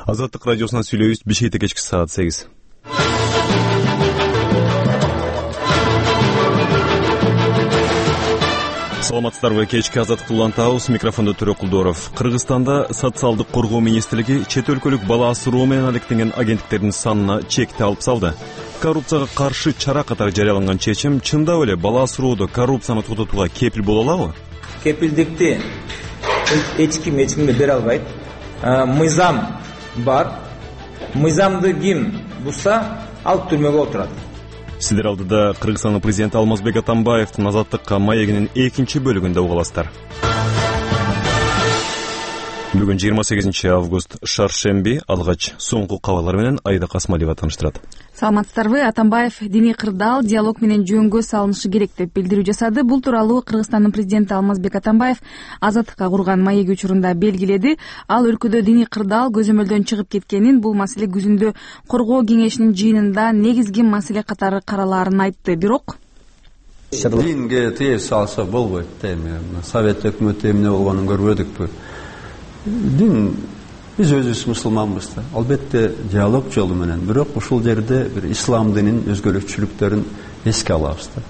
Азаттык радиосунан сүйлөйбүз. Бишкекте кечки саат 8. Саламатсыздарбы, кечки Азаттык улантабыз. Микрофондо Төрө Кулдоров. Кыргызстанда социалдык коргоо министрлиги чет өлкөлүк бала асыроо менен алектенген агенттиктердин санына чекти алып салды. Коррупцияга каршы чара катары жарыяланган чечим чындап эле бала асыроодо коррупцияны токтотууга кепил боло алабы? Кепилдикти эч кимге бере албайт. Мыйзам бар. Мыйзамды ким бузса, ал түрмөгө отурат. Сиздер алдыда Кыргызстандын президенти Алмазбек Атамбаевдин Азаттыкка маегинин 2-бөлүгүндө угаласыздар. Бүгүн 28 август шаршемби, алгач соңку кабарлар менен Айда Касмалиева тааныштырат. Саламатсыздарбы, Атамбаев диний кырдаал диалог менен жөнгө салынышы керек деп билдирүү жасады. Бул тууралуу Кыргызстандын президенти Алмазбек Атамбаев Азаттыкка курган маеги учурунда белгиледи. Ал өлкөдө диний кырдаал көзөмөлдөн чыгып кеткенин, бул маселе күзүндө коргоо кеңешинин жыйынында негизги маселе катары каралаарын айтты. Бирок динге тээ салса болбойт дейм. Совет өкмөтү эмне болгонун көрбөдүкпү. Дин биз өзүбүз мусулманбыз да. Албетте диалог жолу менен, бирок ушул жерде бир ислам динин өзгөлөкчүлүктөрүн эске алабыз да.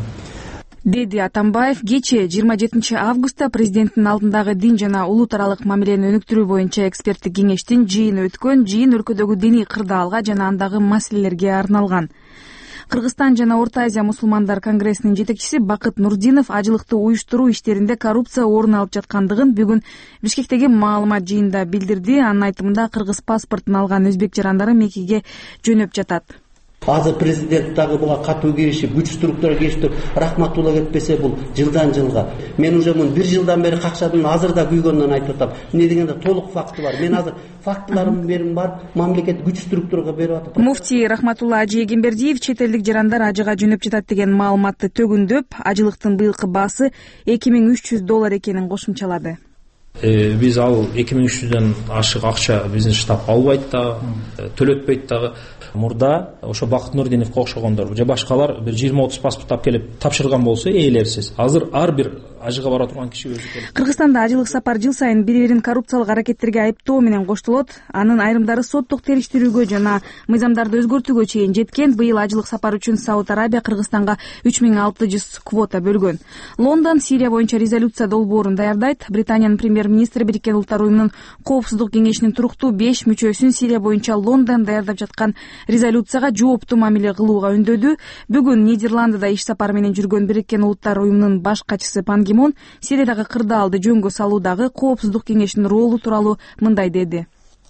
Деди Атамбаев кечээ 27 августта президенттин алдындагы дин жана улут аралык мамилени өнүктүрүү боюнча эксперттик кеңештин жыйыны өткөн. Жыйын өлкөдөгү диний кырдаалга жана андагы маселелерге арналган. Кыргызстан жана Орто Азия мусулмандар конгрессинин жетекчиси Бакыт Нурдинов ажылыкты уюштуруу иштеринде коррупция орун алып жаткандыгын бүгүн Бишкектеги маалымат жыйынында билдирди. Анын айтымында кыргыз паспортун алган өзбек жарандары Меккеге жөнөп жатат. Азыр президент дагы буга катуу киришип, күч структура киришип, рахматулла кетпесе бул жылдан жылга. Мен уже мун 1 жылдан бери какшадым, азыр да күйгөндөн айтып атам. Эмне дегенде толук факты бар. Мен азыр фактыларым берим бар, мамлекет күч структурага берип атат. Муфти Рахматулла Ажи Эгембердиев чет элдик жарандар ажыга жөнөп жатат деген маалыматты төгүндөп, ажылыктын быйылкы баасы $2300 экенин кошумчалады. Биз ал 2300дөн ашык акча биздин штаб албайт да, төлөтпөйт дагы. Мурда ошо Бакыт Нурдиновго окшогондор же башкалар бир 20-30 паспорт алып келип тапшырган болсо ээлерсиз. Азыр ар бир ажыга бара турган киши өзү келет. Кыргызстанда ажылык сапар жыл сайын бири-бирин коррупциялык аракеттерге айыптоо менен коштолот. Анын айрымдары соттук териштирүүгө жана мыйзамдарды өзгөртүүгө чейин жеткен. Быйыл ажылык сапар үчүн Сауд Арабия Кыргызстанга 3600 квота бөлгөн. Лондон Сирия боюнча резолюция долбоорун даярдайт. Британиянын премьер-министри Бириккен Улуттар Уюмунун Коопсуздук кеңешинин туруктуу 5 мүчөсүн Сирия боюнча Лондон даярдап жаткан резолюцияга жооптуу мамиле кылууга үндөдү. Бүгүн Нидерландыда иш сапары менен жүргөн Бириккен Улуттар Уюмунун баш катчысы Пан Ги Мун Сириядагы кырдаалды жөнгө салуудагы Коопсуздук кеңешинин ролу тууралуу мындай деди.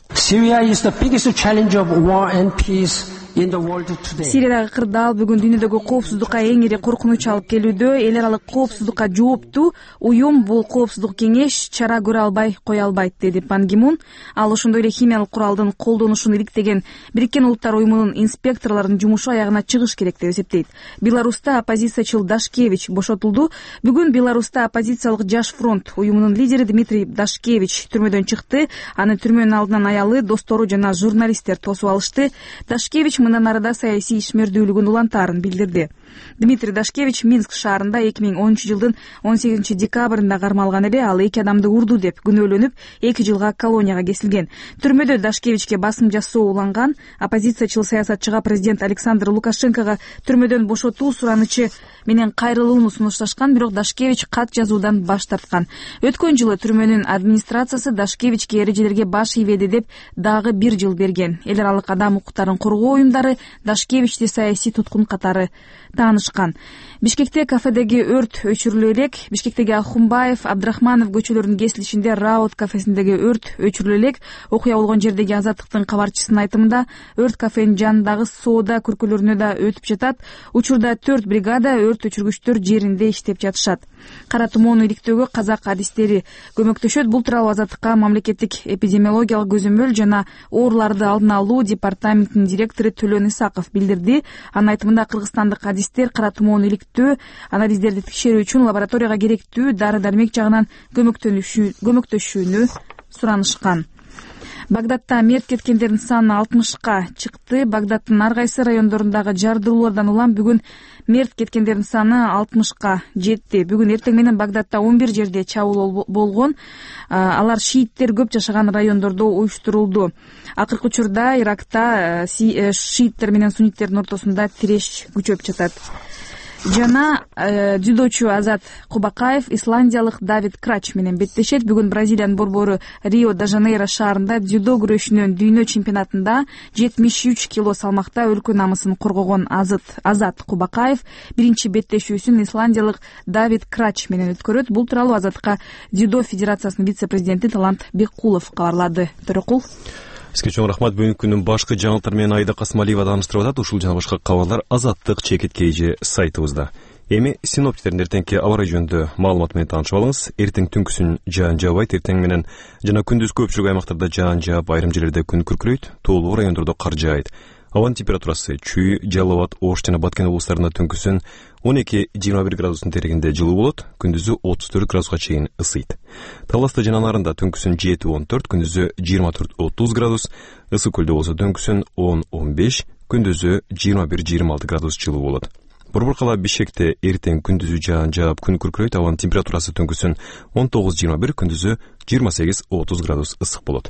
Сириядагы кырдаал бүгүн дүйнөдөгү коопсуздукка эң ири коркунуч алып келүүдө. Эл аралык коопсуздукка жооптуу уюм бул коопсуздук кеңеш чара көрө албай кое албайт, деди Пан Ги Мун. Ал ошондой эле химиялык куралдын колдонушун иликтеген Бириккен Улуттар Уюмунун инспекторлорунун жумушу аягына чыгыш керек деп эсептейт. Беларуста оппозициячыл Дашкевич бошотулду. Бүгүн Беларуста оппозициялык Жаш фронт уюмунун лидери Дмитрий Дашкевич түрмөдөн чыкты. Аны түрмөнүн алдынан аялы, достору жана журналисттер тосуп алышты. Дашкевич мындан арада саясий ишмердүүлүгүн улантаарын билдирди. Дмитрий Дашкевич Минск шаарында 2010 жылдын 18 декабрында кармалган эле. Ал 2 адамды урду деп күнөөлөнүп 2 жылга колонияга кесилген. Түрмөдө Дашкевичке басым жасоо уланган. Оппозициячыл саясатчыга президент Александр Лукашенкого түрмөдөн бошотуу суранычы менен кайрылууну сунушташкан, бирок Дашкевич кат жазуудан баш тарткан. Өткөн жылы түрмөнүн администрациясы Дашкевичке эрежелерге баш ийбеди деп дагы 1 жыл берген. Эл аралык адам укуктарын коргоо уюмдары Дашкевичти саясий туткун катары таанышкан. Бишкекте кафедеги өрт өчүрүлө элек. Бишкектеги Алхумбаев, Абдрахманов көчөлөрүнүн кесилишинде Раут кафесиндеги өрт өчүрүлө элек. Окуя болгон жердеги Азаттыктын кабарчысынын айтымында өрт кафенин жанындагы соода көркөлөрүнө да өтүп жатат. Учурда 4 бригада өрт өчүргүчтөр жеринде иштеп жатышат. Кара тумоону иликтөөгө казак адистери көмөктөшөт. Бул тууралуу Азаттыкка мамлекеттик эпидемиологиялык көзөмөл жана ооруларды алдын алуу департаментинин директору Төлөн Исаков билдирди. Анын айтымында кыргызстандык адистер кара тумоону иликтөө, анализдерди текшерүү үчүн лабораторияга керектүү дары-дармек жагынан көмөктөшүүнү суранышкан. Багдадта мерт кеткендердин саны 60-ка чыкты. Багдадтын ар кайсы райондорундагы жардыруулардан улам бүгүн мерт кеткендердин саны 60-ка жетти. Бүгүн эртең менен Багдадта 11 жерде чабуул болгон. Алар шииттер көп жашаган райондордо уюштурулду. Акыркы учурда Иракта шииттер менен сунниттердин ортосунда тиреш күчөп жатат. Жана дзюдочу Азат Кубакаев исландиялык Давид Крач менен беттешет. Бүгүн Бразилиянын борбору Рио-де-Жанейро шаарында дзюдо күрөшүнүн дүйнө чемпионатында 73 кило салмакта өлкө намысын коргогон Азат Кубакаев биринчи беттешүүсүн исландиялык Давид Крач менен өткөрөт. Бул тууралуу Азатка дзюдо федерациясынын вице-президенти Талант Беккулов кабарлады. Төрөкул. Сизге чоң рахмат. Бүгүнкү күндүн башкы жаңылыктары менен Айда Касмалиева тааныштырып атат. Ушул жана башка кабарлар Азаттык чекит KG сайтыбызда. Эми синоптиктердин эртеңки аба ырайы жөнүндө маалымат менен таанышып алыңыз. Эртең түнкүсүн жаан жаабайт, эртең менен жана күндүз көпчүлүк аймактарда жаан жаап, айрым жерлерде күн күркүрөйт, тоолуу райондордо кар жаайт. Абанын температурасы Чүй, Жалал Абад, Ош жана Баткен облустарында түнкүсүн 12-21 градустун терегинде жылуу болот, күндүзү 34 градуска чейин ысыйт. Таласта жана Нарында түнкүсүн 7-14, күндүзү 24-30 градус, Ысык көлдө болсо түнкүсүн 10-15, күндүзү 21-26 градус жылуу болот. Борбор кала Бишкекте эртең күндүзү жаан жаап, күн күркүрөйт, абанын температурасы түнкүсүн 19-21, күндүзү 28-30 градус ысык болот.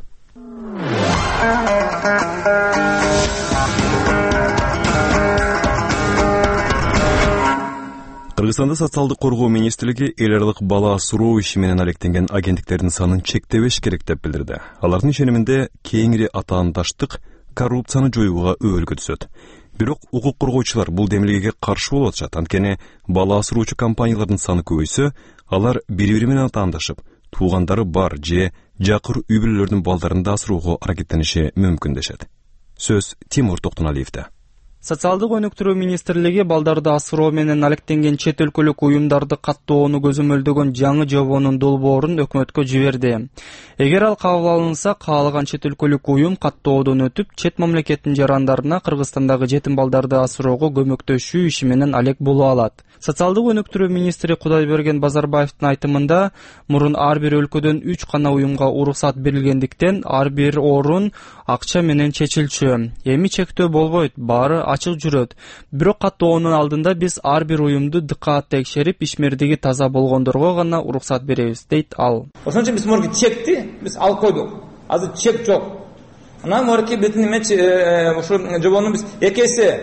Кыргызстанда социалдык коргоо министрлиги эл аралык бала асыроо иши менен алектенген агенттиктердин санын чектебеш керек деп билдирди. Алардын ишениминде кеңири атаандаштык коррупцияны жоюуга өбөлгө түзөт. Бирок укук коргоочулар бул демилгеге каршы болуп атышат. Анткени бала асыроочу компаниялардын саны көбөйсө, алар бири-бири менен атаандашып, туугандары бар же жакыр үй бүлөлөрдүн балдарын да асыроого аракеттениши мүмкүн дешет. Сөз Тимур Токтоналиевде. Социалдык өнүктүрүү министрлиги балдарды асыроо менен алектенген чет өлкөлүк уюмдарды каттоону көзөмөлдөгөн жаңы жобонун долбоорун өкмөткө жиберди. Эгер ал кабыл алынса, каалаган чет өлкөлүк уюм каттоодон өтүп, чет мамлекеттин жарандарына Кыргызстандагы жетим балдарды асыроого көмөктөшүү иши менен алек боло алат. Социалдык өнүктүрүү министри Кудайберген Базарбаевдин айтымында, мурун ар бир өлкөдөн 3 гана уюмга уруксат берилгендиктен, ар бир орун акча менен чечилчү. Эми чектөө болбойт, баары ачык жүрөт. Бирок каттоонун алдында биз ар бир уюмду дыккат текшерип, ишмердиги таза болгондорго гана уруксат беребиз, дейт ал. Ошон үчүн биз мурки чекти биз алып койдук. Азыр чек жок. Анан мурки бетин ушул жобону биз эки эсе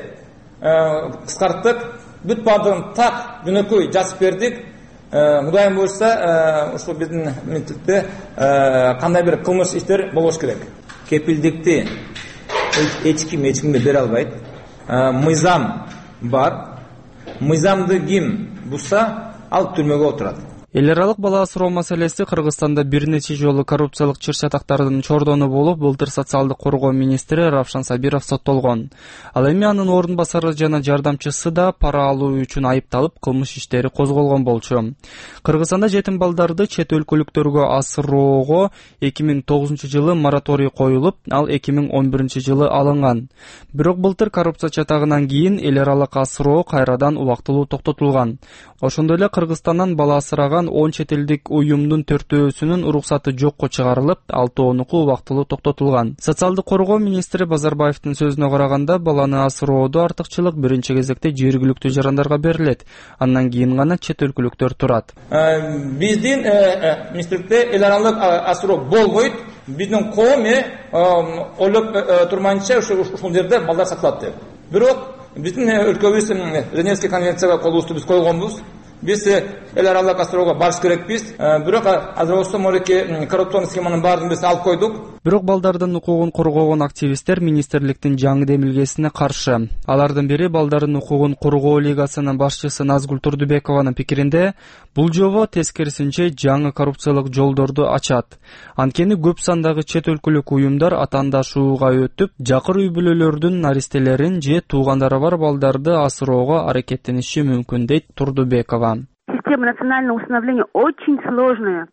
кыскарттык. Бүт бардыгын так жөнөкөй жазып бердик. Кудайым буйрса, ушул биздин мектепте кандай бир кылмыш иштер болбош керек. Кепилдикти эч кимге бере албайт. Мыйзам бар. Мыйзамды ким бузса, ал түрмөгө отурат. Эл аралык бала асыроо маселеси Кыргызстанда бир нече жолу коррупциялык чыр-чатактардын чордону болуп, былтыр социалдык коргоо министри Равшан Сабиров соттолгон. Ал эми анын орун басары жана жардамчысы да пара алуу үчүн айыпталып, кылмыш иштери козголгон болчу. Кыргызстанда жетим балдарды чет өлкөлүктөргө асыроого 2009 жылы мораторий коюлуп, ал 2011 жылы алынган. Бирок былтыр коррупция чатагынан кийин эл аралык асыроо кайрадан убактылуу токтотулган. Ошондой эле Кыргызстандан бала асыраган 10 чет элдик уюмдун 4-өсүнүн уруксаты жокко чыгарылып, 6-нуку убактылуу токтотулган. Социалдык коргоо министри Базарбаевдин сөзүнө караганда, баланы асыроодо артыкчылык биринчи кезекте жергиликтүү жарандарга берилет. Андан кийин гана чет өлкөлүктөр турат. Биздин министрликте эл аралык асыроо болбойт. Биздин коом ойлоп турмайынча ушул жерде балдар сатылат деп. Бирок биздин өлкөбүз Женевский конвенцияга кол усту биз койгонбуз. Биз эл аралык асыроого барыш керекпиз. Бирок азыр болсо морки коррупцион схеманын баарын биз алып койдук. Бирок балдардын укугун коргогон активисттер министрликтин жаңы демилгесине каршы. Алардын бири балдардын укугун коргоо лигасынын башчысы Назгүл Турдубекованын пикиринде, бул жобо тескерисинче жаңы коррупциялык жолдорду ачат. Анткени көп сандагы чет өлкөлүк уюмдар атаандашууга өтүп, жакыр үй бүлөлөрдүн наристелерин же туугандары бар балдарды асыроого аракеттениши мүмкүн, дейт Турдубекова. Система национального усыновления очень сложная.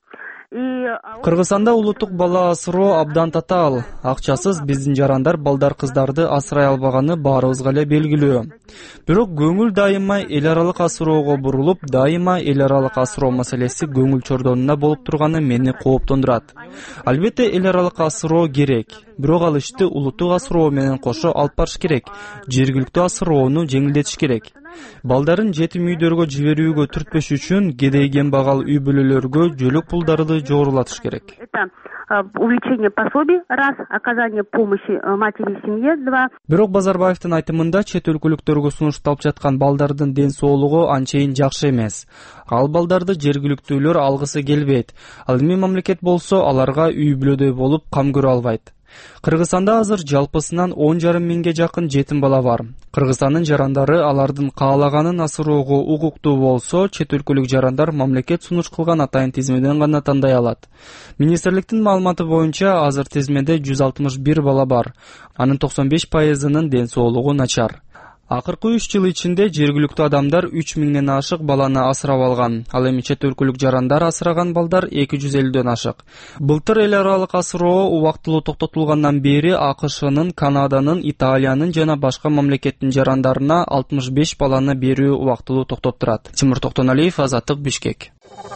Кыргызстанда улуттук бала асыроо абдан татаал. Акчасыз биздин жарандар балдар кыздарды асырай албаганы баарыбызга эле белгилүү. Бирок көңүл дайыма эл аралык асыроого бурулуп, дайыма эл аралык асыроо маселеси көңүл чордонунда болуп турганы мени кооптондурат. Албетте эл аралык асыроо керек. Бирок ал ишти улуттук асыроо менен кошо алып барыш керек. Жергиликтүү асыроону жеңилдетиш керек. Балдарын жетим үйдөргө жиберүүгө түртпөш үчүн кедейген багал үй бүлөлөргө жөлөк пулдарды жогорулатыш керек. Увеличение пособий раз, оказание помощи матери и семье два. Бирок Базарбаевдин айтымында чет өлкөлүктөргө сунушталып жаткан балдардын ден соолугу анчейин жакшы эмес. Ал балдарды жергиликтүүлөр алгысы келбейт. Ал эми мамлекет болсо аларга үй бүлөдөй болуп кам көрө албайт. Кыргызстанда азыр жалпысынан 10,5 миңге жакын жетим бала бар. Кыргызстандын жарандары алардын каалаганын асыроого укуктуу болсо, чет өлкөлүк жарандар мамлекет сунуш кылган атайын тизмеден гана тандай алат. Министрликтин маалыматы боюнча азыр тизмеде 161 бала бар. Анын 95%-нын ден соолугу начар. Акыркы 3 жыл ичинде жергиликтүү адамдар 3 миңден ашык баланы асырап алган. Ал эми чет өлкөлүк жарандар асыраган балдар 250дөн ашык. Былтыр эл аралык асыроо убактылуу токтотулгандан бери АКШнын, Канаданын, Италиянын жана башка мамлекеттин жарандарына 65 баланы берүү убактылуу токтоп турат. Тимур Токтоналиев, Азаттык, Бишкек.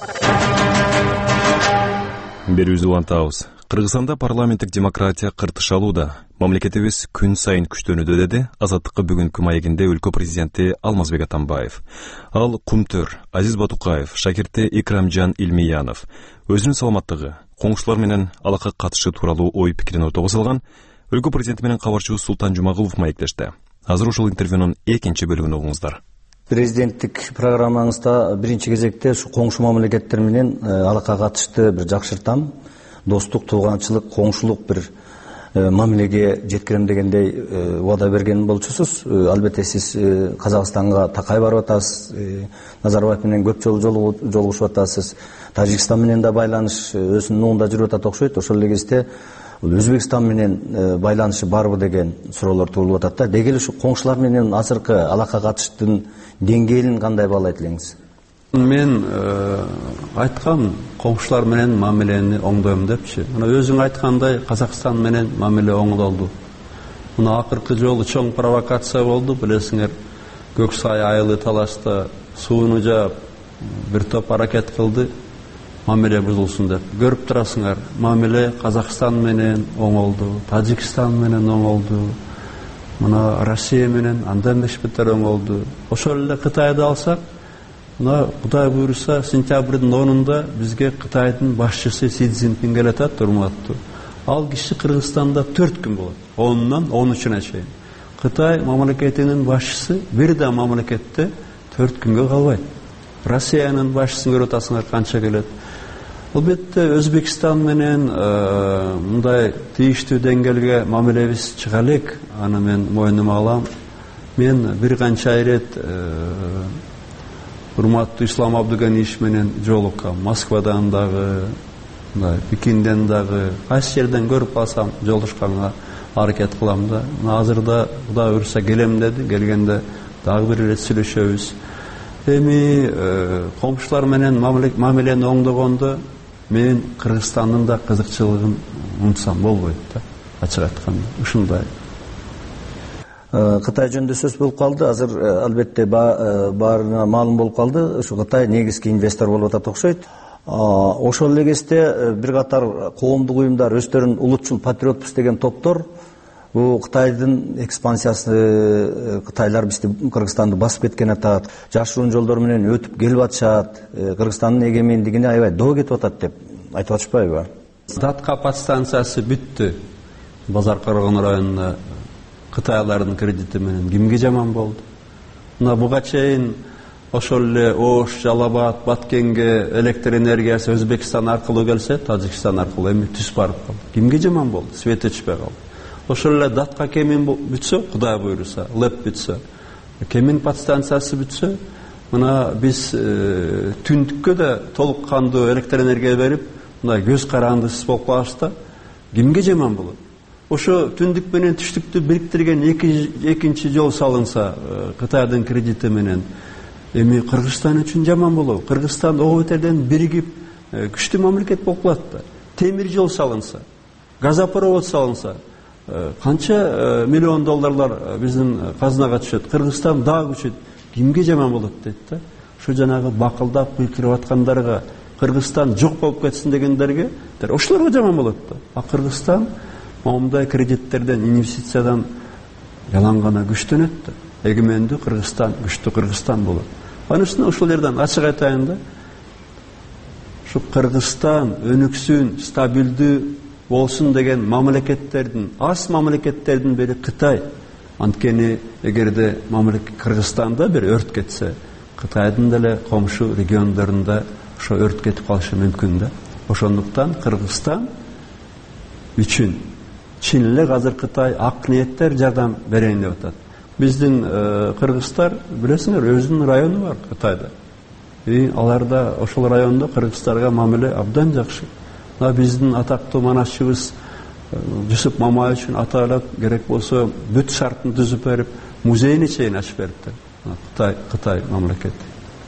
Берүүбүздү улантабыз. Кыргызстанда парламенттик демократия кыртыш алууда. Мамлекетибиз күн сайын күчтөнүүдө, деди Азаттыкка бүгүнкү маегинде өлкө президенти Алмазбек Атамбаев. Ал Кумтөр, Азиз Батукаев, шакирти Икрамжан Илмиянов өзүнүн саламаттыгы, коңшулар менен алакка катышы тууралуу ой пикирин ортого салган. Өлкө президенти менен кабарчыбыз Султан Жумагулов маектешти. Азыр ушул интервьюнун экинчи бөлүгүн угуңуздар. Президенттик программаңызда биринчи кезекте ушу коңшу мамлекеттер менен алакка катышты бир жакшыртам. Достук, тууганчылык, коңшулук бир мамилеге жеткирем дегендей убада берген болчусуз. Албетте сиз Казакстанга такай барып атасыз, Назарбаев менен көп жолу жолугушуп атасыз. Тажикстан менен да байланыш өзүнүн оңунда жүрүп атат окшойт. Ошол эле кезде Өзбекстан менен байланышы барбы деген суроолор туулуп атат да. Деги эле ушу коңшулар менен азыркы алакка катыштын деңгээлин кандай баалайт элеңиз? Мен айткам, коңшулар менен мамилени оңдойм депчи. Мына өзүң айткандай Казакстан менен мамиле оңдолду. Мына акыркы жолу чоң провокация болду, билесиңер. Көксай айылы талашта сууну жаап бир топ аракет кылды, мамиле бузулсун деп. Көрүп турасыңар, мамиле Казакстан менен оңолду, Тажикстан менен оңолду. Мына Россия менен андан бешбеттер оңолду. Ошол эле Кытайды алсак, мына Кудай буйруса сентябрдын 10-унда бизге Кытайдын башчысы Си Цзиньпин келатат, урматтуу. Ал киши Кыргызстанда 4 күн болот. 10-нан 13-үнө чейин. Кытай мамлекетинин башчысы бир да мамлекетте 4 күнгө калбайт. Россиянын башчысын көрүп атасыңар канча келет. Албетте Өзбекстан менен мындай тийиштүү деңгээлге мамилебиз чыга элек, аны мен мойнума алам. Мен бир канча ирет урматтуу Ислам Абдыганиевич менен жолуккам. Москвадан дагы, Пекинден дагы, кайсы жерден көрүп алсам жолушканга аракет кылам да. Азырда Кудай буйруса келем деди, келгенде дагы бир ирет сүйлөшөбүз. Эми комшулар менен мамилени оңдогондо мен Кыргызстандын да кызыкчылыгын унутсам болбойт да. Ачык айтканда, ушундай. Кытай жөнүндө сөз болуп калды. Азыр албетте баарына маалым болуп калды. Ушу Кытай негизги инвестор болуп атат окшойт. Ошол эле кезде бир катар коомдук уюмдар, өздөрүн улутчул патриотпуз деген топтор бул Кытайдын экспансиясы, кытайлар бизди Кыргызстанды басып кеткен атат, жашыруун жолдор менен өтүп келип атышат, Кыргызстандын эгемендигине аябай доо кетип атат деп айтып атышпайбы? Датка подстанциясы бүттү. Базар Коргон районунда Кытайлардын кредити менен кимге жаман болду? Мына буга чейин ошол эле Ош, Жалал-Абад, Баткенге электр энергиясы Өзбекстан аркылуу келсе, Тажикстан аркылуу эми түз барып калды. Кимге жаман болду? Свет өчпөй калды. Ошол эле Датка кемин бүтсө, Кудай буйруса, ЛЭП бүтсө, кемин подстанциясы бүтсө, мына биз түндүккө да толук кандуу электр энергия берип, мына көз карандысыз болуп калышта, кимге жаман болот? Ошо түндүк менен түштүктү бириктирген экинчи жол салынса, Кытайдын кредити менен, эми Кыргызстан үчүн жаман болобу? Кыргызстан ого бетерден биригип, күчтүү мамлекет болуп калат да. Темир жол салынса, газопровод салынса, канча миллион долларлар биздин казынага түшөт. Кыргызстан дагы күчөйт. Кимге жаман болот дейт да. Ошо жанагы бакылдап кыйкырып аткандарга, Кыргызстан жок болуп кетсин дегендерге, ошолорго жаман болот да. А Кыргызстан момундай кредиттерден, инвестициядан ялан гана күчтөнөт да. Эгемендүү Кыргызстан, күчтүү Кыргызстан болот. Анын үстүнө ушул жерден ачык айтайын да. Ушу Кыргызстан өнүксүн, стабилдүү болсун деген мамлекеттердин, аз мамлекеттердин бири Кытай. Анткени эгерде Кыргызстанда бир өрт кетсе, Кытайдын деле комшу региондорунда ошо өрт кетип калышы мүмкүн да. Ошондуктан Кыргызстан үчүн чын эле азыр Кытай ак ниеттер жардам берейин деп атат. Биздин кыргыздар билесиңер, өзүнүн району бар Кытайда. Аларда ошол райондо кыргыздарга мамиле абдан жакшы. Биздин атактуу манашчыбыз Жусуп Мамаев үчүн аталап керек болсо бүт шартын түзүп берип, музейни чейин ачып берипти. Кытай мамлекети.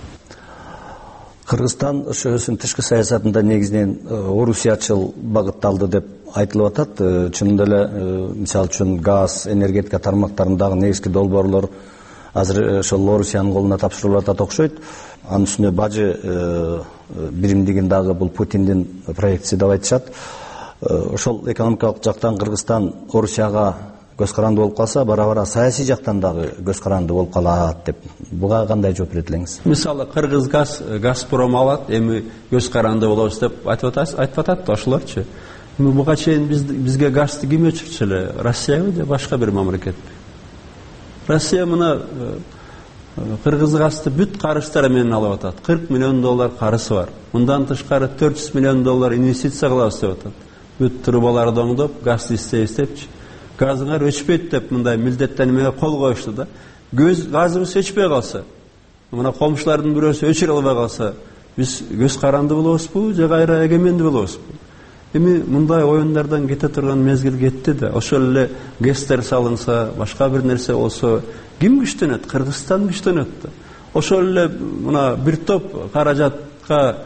Кыргызстан ошо өзүнүн тышкы саясатында негизинен орусиячыл багытталды деп айтылып атат. Чынында эле, мисалы үчүн газ, энергетика тармактарындагы негизги долбоорлор азыр ошол Орусиянын колуна тапшырылып атат окшойт. Анын үстүнө бажы биримдигин дагы бул Путиндин проектиси деп айтышат. Ошол экономикалык жактан Кыргызстан Орусияга көз каранды болуп калса, бара-бара саясий жактан дагы көз каранды болуп калат деп. Буга кандай жооп берет элеңиз? Мисалы, Кыргыз Газпром алат, эми көз каранды болобуз деп айтып атат да ошолорчу. Буга чейин бизге газды ким өчүрчү эле? Россиябы же башка бир мамлекетпи? Россия мына Кыргыз газды бүт карыздары менен алып атат. 40 миллион доллар карызы бар. Мындан тышкары 400 миллион доллар инвестиция кылабыз деп атат. Бүт трубаларды оңдоп, газды истеп, газыңар өчпөйт деп мындай милдеттенмеге кол коюшту да. Газыбыз өчпөй калса, мына комшулардын бирөөсү өчүрө албай калса, биз көз каранды болобузбу же кайра эгемендүү болобузбу? Эми мындай оюндардан кете турган мезгил кетти да. Ошол эле ГЭСтер салынса, башка бир нерсе болсо, ким күчтөнөт? Кыргызстан күчтөнөт да. Ошол эле мына бир топ каражатка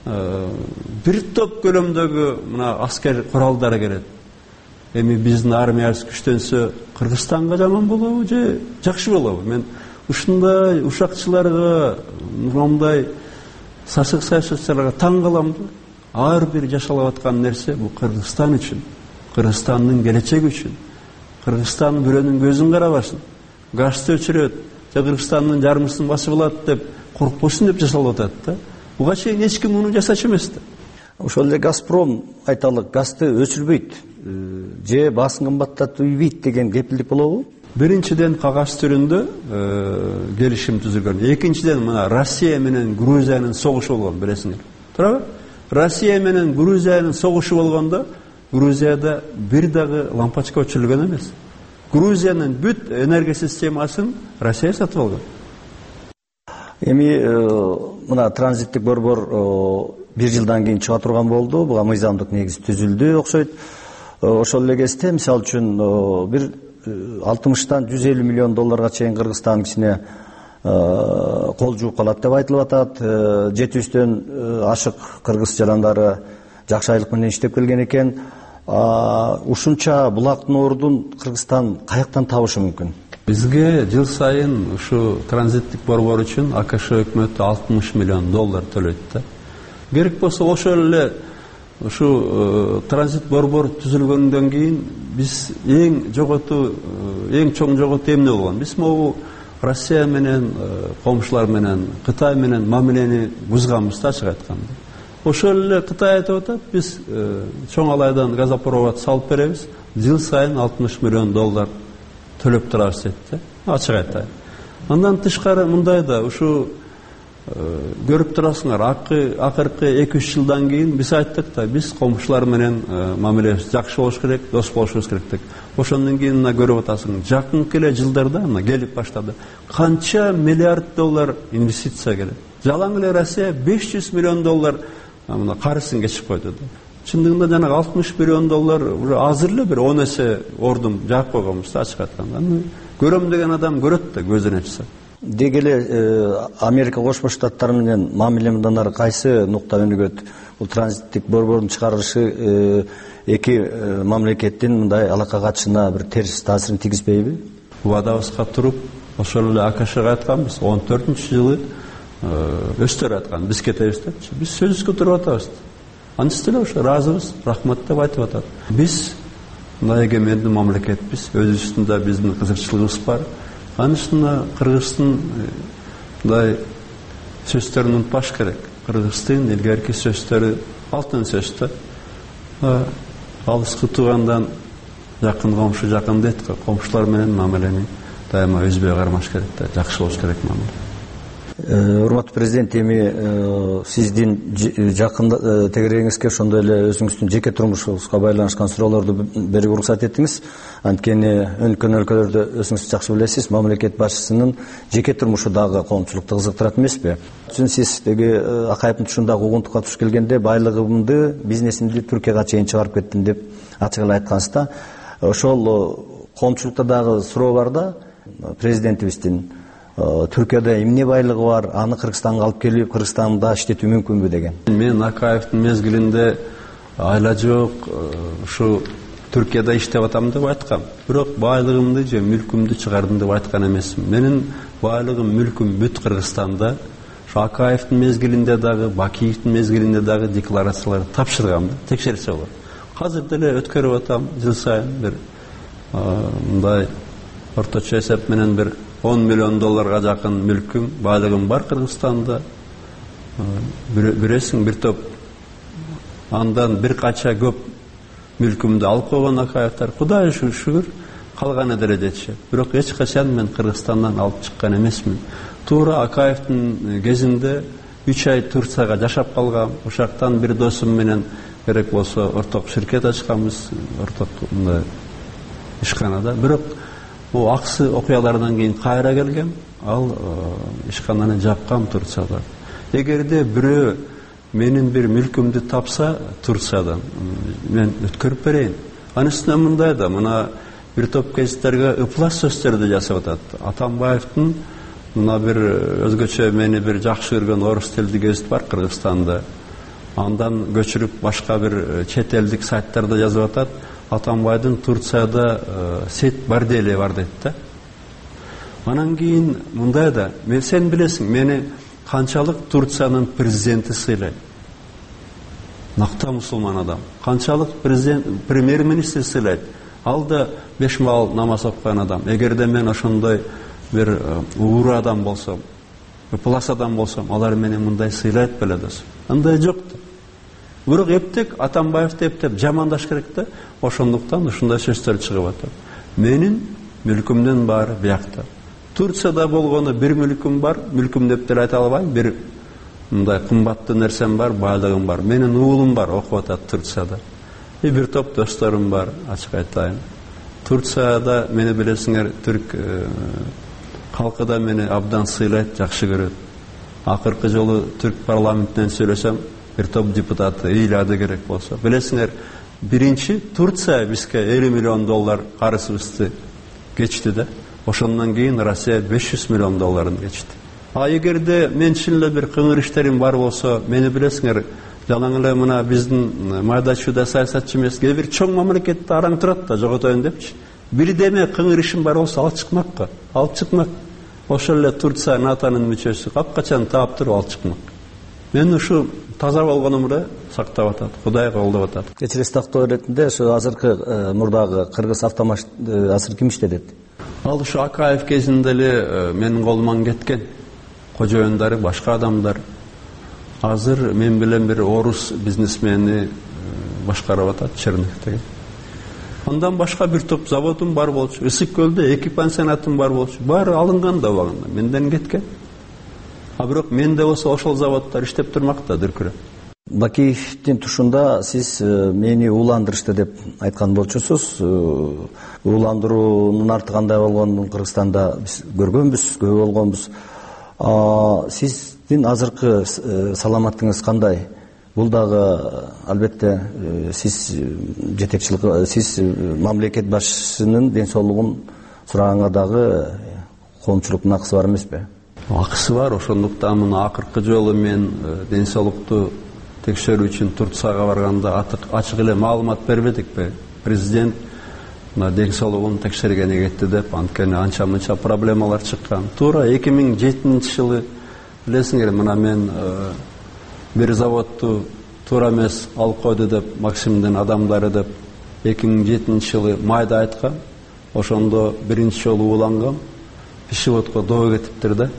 бир топ көлөмдөгү мына аскер куралдары келет. Эми биздин армиябыз күчтөнсө, Кыргызстанга жаман болобу же жакшы болобу? Мен ушундай ушакчыларга, мындай сасык саясатчыларга таң калам да. Ар бир жашалып аткан нерсе бул Кыргызстан үчүн, Кыргызстандын келечеги үчүн. Кыргызстан бирөөнүн көзүн карабасын, газды өчүрөт, же Кыргызстандын жарымысын басып алат деп коркпосун деп жасалып атат да. Буга чейин эч ким муну жасачу эмес да. Ошол эле Газпром айталык газды өчүрбөйт, же баасын кымбаттатпайт деген кепилдик болобу? Биринчиден кагаз түрүндө келишим түзүлгөн. Экинчиден мына Россия менен Грузиянын согушу болгон, билесиңер. Туурабы? Россия менен Грузиянын согушу болгондо Грузияда бир дагы лампочка өчүрүлгөн эмес. Грузиянын бүт энергия системасын Россия сатып алган. Эми мына транзиттик борбор бир жылдан кийин чыга турган болду. Буга мыйзамдык негиз түзүлдү окшойт. Ошол эле кезде мисалы үчүн бир 60-тан 150 миллион долларга чейин Кыргызстан кичине кол жууп калат деп айтылып атат. 700төн ашык кыргыз жарандары жакшы айлык менен иштеп келген экен. Ушунча булактын ордун Кыргызстан каяктан табышы мүмкүн? Бизге жыл сайын ушу транзиттик борбор үчүн АКШ өкмөтү 60 миллион доллар төлөйт да. Керек болсо ошол эле ушу транзит борбор түзүлгөндөн кийин биз эң чоң жоготуу эмне болгон? Биз могу Россия менен, комшулар менен, Кытай менен мамилени бузганбыз да, ачык айтканда. Ошол эле Кытай айтып атат, биз чоң алайдан газопровод салып беребиз, жыл сайын 60 миллион доллар төлөп турабыз дейт, ачык айтайын. Андан тышкары мындай да, ушу көрүп турасыңар, акыркы 2-3 жылдан кийин биз айттык да, биз комшулар менен мамилебиз жакшы болуш керек, дос болушубуз керек деп. Ошондон кийин мына көрүп атасың, жакынкы эле жылдарда мына келип баштады. Канча миллиард доллар инвестиция келет. Жалаң эле Россия 500 миллион доллар мына карызын кечип койду да. Чындыгында жанагы 60 миллион доллар уже азыр эле бир 10 эсе ордун жаап койгонбуз да, ачык айтканда. Көрөм деген адам көрөт да, көзүн ачса. деги эле Америка Кошмо Штаттары менен мамилемданар кайсы нукта өнүгөт? Бул транзиттик борбордун чыгарылышы эки мамлекеттин мындай алака катышына бир терс таасирин тийгизбейби? Убадабызга туруп, ошол эле АКШга айтканбыз, 14-жылы өстөр айткан, биз кетебиз депчи. Биз сөзүбүзгө туруп атабыз. Анысы деле ошо ыраазыбыз, рахмат деп айтып атат. Биз мындай эгемендүү мамлекетпиз, өзүбүздүн биздин кызыкчылыгыбыз бар. Анысына Кыргыздын мындай сөздөрүн унутпаш керек. Кыргыздын илгерки сөздөрү алтын сөз да. Алыскы туугандан жакын комшу жакын дейт го. Комшулар менен мамилени дайыма үзбөй кармаш керек да, жакшы болуш керек мамиле. Урматтуу президент, эми сиздин жакын тегерегиңизге ошондой эле өзүңүздүн жеке турмушуңузга байланышкан суроолорду берүүгө уруксат этиңиз. Анткени өнүккөн өлкөлөрдө өзүңүз жакшы билесиз, мамлекет башчысынын жеке турмушу дагы коомчулукту кызыктырат эмеспи? Чын сиз деги Акаевдин тушундагы угунтукка туш келгенде байлыгымды, бизнесимди Түркияга чейин чыгарып кеттим деп ачык эле айткансыз да. Ошол коомчулукта дагы суроо бар да, президентибиздин Түркияда эмне байлыгы бар, аны Кыргызстанга алып келип, Кыргызстанда иштетүү мүмкүнбү деген. Мен Акаевдин мезгилинде айла жок, ушу Түркияда иштеп атам деп айткам. Бирок байлыгымды же мүлкүмдү чыгардым деп айткан эмесмин. Менин байлыгым, мүлкүм бүт Кыргызстанда. Ошо Акаевдин мезгилинде дагы, Бакиевдин мезгилинде дагы декларацияларды тапшыргам да, текшерсе болот. Азыр деле өткөрүп атам, жыл сайын бир мындай орточо эсеп менен бир $10 миллион жакын мүлкүм, байлыгым бар Кыргызстанда. Биресиң бир топ андан бир канча көп мүлкүмдү алып койгон Акаевтер. Кудай шүгүр, калганы деле жетишет. Бирок эч качан мен Кыргызстандан алып чыккан эмесмин. Туура Акаевдин кезинде 3 ай Турцияга жашап калгам. Ошактан бир досум менен керек болсо орток ширкет ачканбыз, орток мындай ишканада. Бирок бул аксы окуялардан кийин кайра келгем, ал ишкананы жапкам Турцияда. Эгерде бирөө менин бир мүлкүмдү тапса Турциядан, мен өткөрүп берейин. Анысына мындай да, мына бир топ кезиттерге ыплас сөздөрдү жасап атат. Атамбаевдин мына бир өзгөчө мени бир жакшы көргөн орус тилдүү гезит бар Кыргызстанда. Андан көчүрүп башка бир чет элдик сайттарда жазып атат. Атамбайдын Турцияда сет бар деле бар дейт да. Анан кийин мындай да, сен билесиң, мени канчалык Турциянын президенти сыйлайт. Накта мусулман адам. Канчалык премьер-министр сыйлайт. Ал да 5 мал намаз окуган адам. Эгерде мен ошондой бир уур адам болсом, ыплас адам болсом, алар мени мындай сыйлайт беле досум. Андай жок да. Бирок эптек Атамбаевди эптеп жамандаш керек да. Ошондуктан ушундай сөздөр чыгып атат. Менин мүлкүмдүн баары биякта. Турцияда болгону бир мүлкүм бар, мүлкүм деп деле айта албайм. Бир мындай кымбаттуу нерсем бар, байлыгым бар. Менин уулум бар, окуп атат Турцияда. Бир топ досторум бар, ачык айтайын. Турцияда мени билесиңер, түрк калкы да мени абдан сыйлайт, жакшы көрөт. Акыркы жолу түрк парламентинен сүйлөсөм, бир топ депутаты ыйлады керек болсо. Билесиңер, биринчи Турция бизге $50 миллион карызыбызды кечти да. Ошондон кийин Россия $500 миллион кечти. А эгерде мен чын эле бир кыңыр иштерим бар болсо, мени билесиңер, жалаң эле мына биздин майда чүйдө саясатчы эмес, кээ бир чоң мамлекетте араң турат да, жоготоюн депчи. Бирдеме кыңыр ишим бар болсо, алып чыкмакка, алып чыкмак. Ошол эле Турция НАТОнун мүчөсү, капкачан таап туруп алып чыкмак. Мен ушу таза болгонумду сактап атат, Кудай колдоп атат. Кечиресиз тактоо иретинде ошо азыркы мурдагы Кыргыз автомаш азыр ким иштедет? Ал ушу Акаев кезинде эле менин колуман кеткен. Кожоюндары, башка адамдар. Азыр мен билем бир орус бизнесмени башкарып атат, Черных деген. Андан башка бир топ заводум бар болчу. Ысык көлдө 2 пансионатым бар болчу. Баары алынган да убагында, менден кеткен. А бирок менде болсо ошол заводдор иштеп турмакта дүркүрөп. Бакиевдин тушунда сиз мени ууландырышты деп айткан болчусуз. Ууландыруунун арты кандай болгонун Кыргызстанда биз көргөнбүз, көп болгонбуз. Сиздин азыркы саламаттыгыңыз кандай? Бул дагы албетте сиз жетекчилик, сиз мамлекет башчысынын ден соолугун сураганга дагы коомчулуктун акысы бар эмеспи? Акысы бар, ошондуктан муну акыркы жолу мен ден соолукту текшерүү үчүн Турцияга барганда ачык эле маалымат бербедикпи? Президент мына ден соолугун текшергени кетти деп, анткени анча мынча проблемалар чыккан. Туура 2007-жылы билесиңер, мына мен бир заводду туура эмес алып койду деп, Максимдин адамдары деп 2007-жылы майда айткан. Ошондо биринчи жолу улангам, пищеводко доо кетиптир да.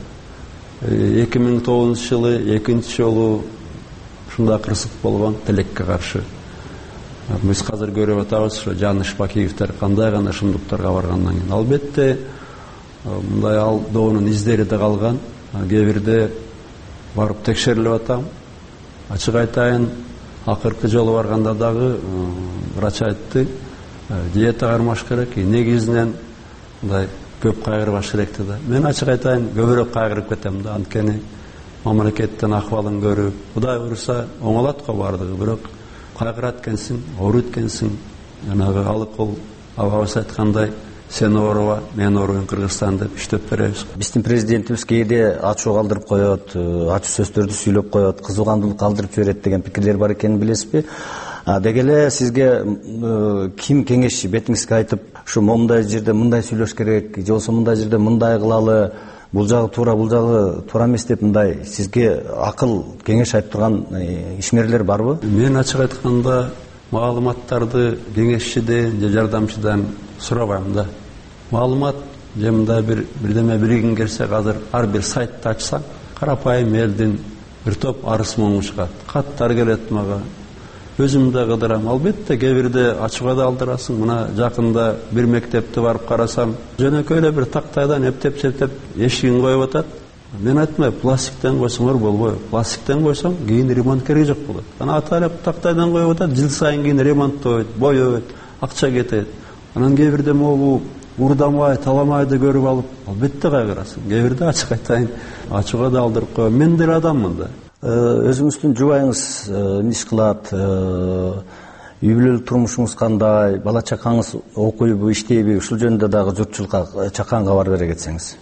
2009-жылы экинчи жолу ушундай кырсык болгон тилекке каршы. Биз азыр көрүп атабыз, ошо Жаныш Бакиевдер кандай гана шындыктарга баргандан кийин. Албетте мындай ал доонун издери да калган. Кээ бирде барып текшерилип атам. Ачык айтайын, акыркы жолу барганда дагы врач айтты, диета кармаш керек, негизинен мындай көп кайгырбаш керек да. Мен ачык айтайын, көбүрөөк кайгырып кетем да, анткени мамлекеттин акыбалын көрүп, Кудай буйруса оңолот го бардыгы, бирок кайгырат экенсиң, ооруйт экенсиң. Жанагы Алыкул абабыз айткандай, сен ооруба, мен ооруйм Кыргызстан деп иштеп беребиз. Биздин президентибиз кээде ачуу калтырып коет, ачуу сөздөрдү сүйлөп коет, кызуугандуулук калтырып жиберет деген пикирлер бар экенин билесизби? Деги эле сизге ким кеңешчи, бетиңизге айтып, ушу момундай жерде мындай сүйлөш керек, же болбосо мындай жерде мындай кылалы, бул жагы туура эмес деп мындай сизге акыл кеңеш айтып турган ишмерлер барбы? Мен ачык айтканда маалыматтарды кеңешчиден же жардамчыдан сурабайм да. Маалымат же мындай бирдеме билгиң келсе, азыр ар бир сайтты ачсаң, карапайым элдин бир топ арыз моңу чыгат. Каттар келет мага. Өзүм да кыдырам. Албетте кээ бирде ачууга да алдырасың. Мына жакында бир мектепти барып карасам, жөнөкөй эле бир тактайдан эптеп эшигин коюп атат. Мен айтмай, пластиктен койсоңор болбойт. Пластиктен койсоң кийин ремонт кереги жок болот. Ана аталып тактайдан коюп атат, жыл сайын кийин ремонттойт, боёйт, акча кетет. Анан кээ бирде могу урдамай, таламайды көрүп алып, албетте кайгырасың. Кээ бирде ачык айтайын, ачууга да алдырып коем. Мен деле адаммын да. Өзүңүздүн жубайыңыз эмне иш кылат? Үй бүлөлүк турмушуңуз кандай? Бала чакаңыз окуйбу, иштейби? Ушул жөнүндө дагы журтчулукка чакан кабар бере кетсеңиз.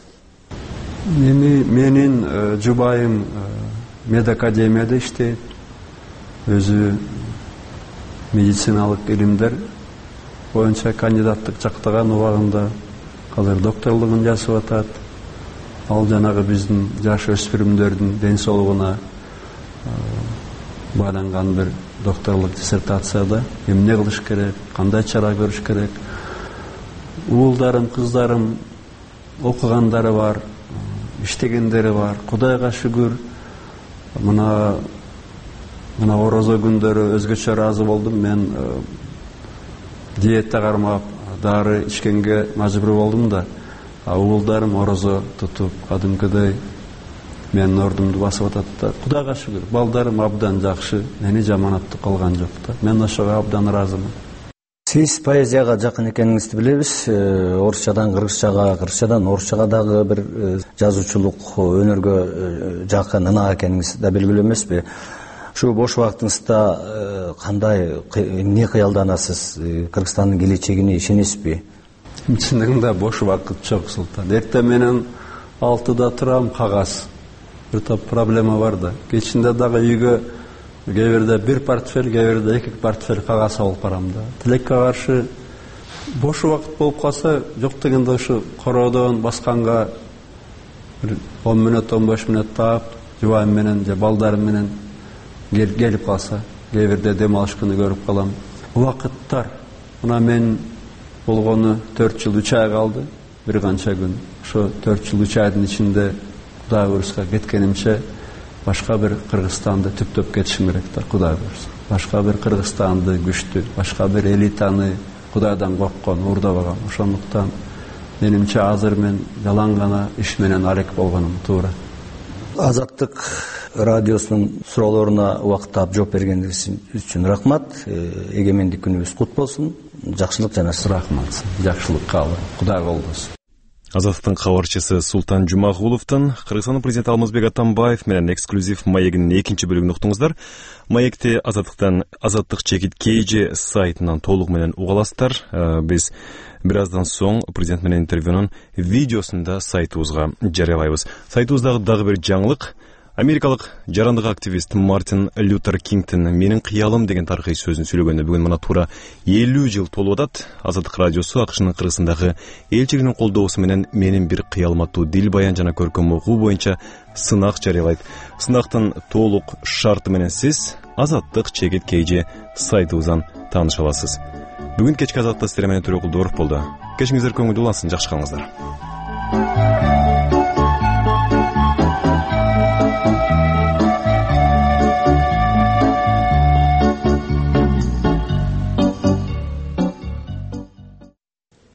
Менин жубайым медакадемияда иштейт. Өзү медициналык илимдер боюнча кандидаттык жактаган убагында азыр докторлугун жасап атат. Ал жанагы биздин жаш өспүрүмдөрдүн ден соолугуна байланган бир докторлук диссертацияда эмне кылыш керек, кандай чара көрүш керек. Уулдарым, кыздарым окугандары бар, иштегендери бар. Кудайга шүгүр. Мына орозо күндөрү өзгөчө ыраазы болдум. Мен диета кармап, дары ичкенге мажбур болдум да. Уулдарым орозо тутуп, кадимкидей менин ордумду басып атат да. Кудайга шүгүр, балдарым абдан жакшы, мени жаманаттуу калган жок да. Мен ошого абдан ыраазымын. Сиз поэзияга жакын экениңизди билебиз. Орусчадан кыргызчага, кыргызчадан орусчага дагы бир жазуучулук өнөргө жакын ынак экениңиз да белгилүү эмеспи? Ушу бош убактыңызда кандай эмне кыялданасыз? Кыргызстандын келечегине ишенесизби? Чындыгында бош убакыт жок, Султан. Эртең менен 6-да турам, кагаз. Бир топ проблема бар да. Кечинде дагы үйгө кээ бирде бир портфель, кээ бирде 2 портфель кагаз алып барам да. Тилекке каршы бош убакыт болуп калса, жок дегенде ушу короодон басканга 10 мүнөт, 15 мүнөт таап, жубайым менен же балдарым менен келип калса, кээ бирде дем алыш күнү көрүп калам. Убакыттар. Мына мен болгону 4 жыл 3 ай калды, бир канча күн. Ошо 4 жыл 3 айдын ичинде Кудай буйруса кеткенимче башка бир Кыргызстанды түптөп кетишим керек да, Кудай буйруса. Башка бир Кыргызстанды күчтүү, башка бир элитаны Кудайдан корккон, уурдабаган. Ошондуктан менимче азыр мен жалаң гана иш менен алек болгонум туура. Азаттык радиосунун суроолоруна убакыттап жооп бергениңиз үчүн рахмат. Эгемендик күнүбүз кут болсун. Жакшылык жана рахмат. Жакшылык каалайм. Кудай колдосун. Азаттыктын кабарчысы Султан Жумагуловдун Кыргызстандын президенти Алмазбек Атамбаев менен эксклюзив маегинин экинчи бөлүгүн уктуңуздар. Маекти Азаттык чекит KG сайтынан толук менен уга аласыздар. Биз бир аздан соң президент менен интервьюнун видеосун да сайтыбызга жарыялайбыз. Сайтыбыздагы дагы бир жаңылык: америкалык жарандык активист Мартин Лютер Кингтин "Менин кыялым" деген тарыхый сөзүн сүйлөгөндө бүгүн мына туура 50 жыл толуп атат. Азаттык радиосу АКШнын Кыргызстандагы элчилигинин колдоосу менен "Менин бир кыялым" аттуу дил баян жана көркөм окуу боюнча сынак жарыялайт. Сынактын толук шарты менен сиз Азаттык чекит KG сайтыбыздан тааныша аласыз. Бүгүн кечки Азаттыкта сиздер менен Төрөкул Дооров болду. Кечиңиздер көңүлдүү улансын, жакшы калыңыздар.